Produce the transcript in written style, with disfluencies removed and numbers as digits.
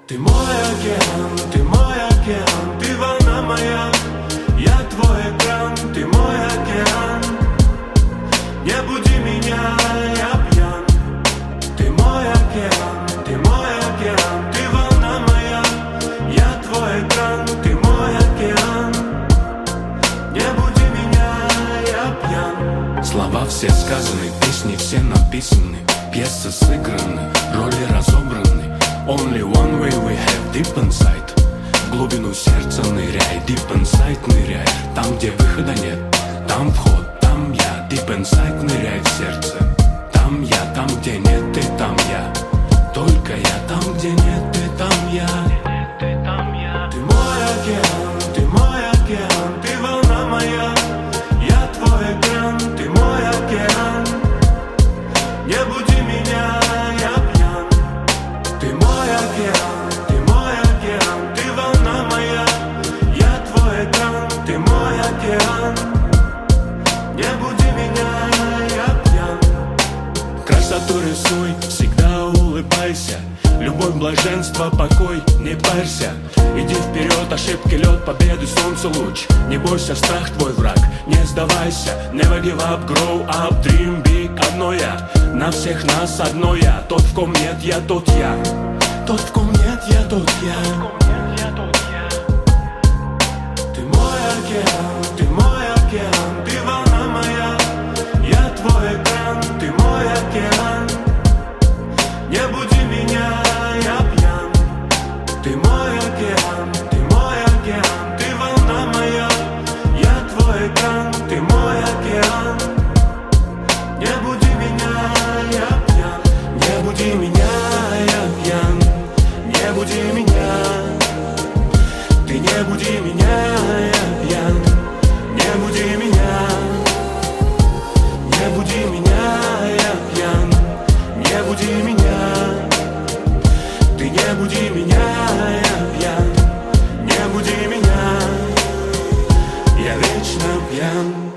Ты мой океан, ты волна моя, я твой экран, ты мой океан. Не буди меня, я пьян. Ты мой океан, ты волна моя, я твой экран, ты мой океан. Не буди меня, я пьян. Слова все сказаны, песни все написаны, пьесы сыграны, роли разобраны. Only one way we have deep inside. В глубину сердца ныряй, deep inside ныряй. Там, где выхода нет, там вход, там я. Deep inside ныряй в сердце. Там я, там, где нет, ты там я. Только я, там, где нет, ты там я. Ты мой океан, ты волна моя, я твой экран, ты мой океан. Не буди меня, я пьян. Ты мой океан, ты волна моя, я твой экран, ты мой океан. Не буди меня, я пьян. Красоту рисуй, всегда улыбайся. Любовь, блаженство, покой, не парься. Иди вперед, ошибки лед, победы, солнце луч. Не бойся, страх твой враг, не сдавайся. Never give up, grow up, dream big. Одно я, на всех нас одно я. Тот, в ком нет, я тот я. Тот, в ком нет, я тот я. Ты мой океан, ты волна моя, я твой экран, ты мой океан. Не буди меня, я пьян. Ты мой океан, ты волна моя, я твой экран, ты мой океан. Не буди меня, я пьян. Не буди меня, я пьян. Не буди меня. Ты не буди меня, я пьян. Не буди меня. Не буди меня, я пьян. Не буди меня. Ты не буди меня, я пьян. Не буди меня. Я вечно пьян.